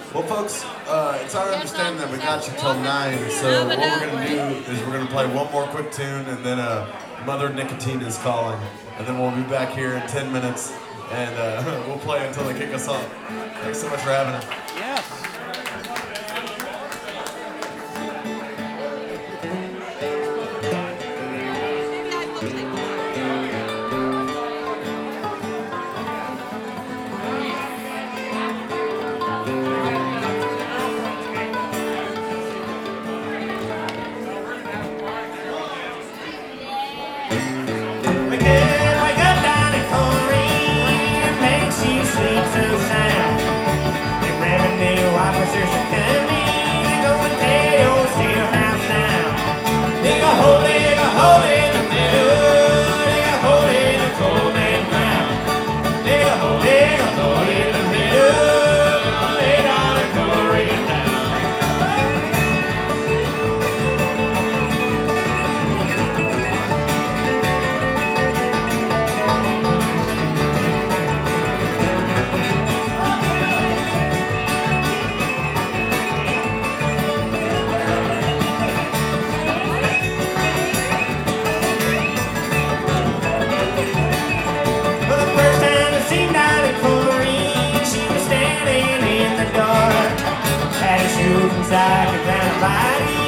Well, folks, it's our understanding that we got you till 9, so what we're going to do is we're going to play one more quick tune, and then Mother Nicotine is calling, and then we'll be back here in 10 minutes, and we'll play until they kick us off. Thanks so much for having us. Yes. Like a grandma.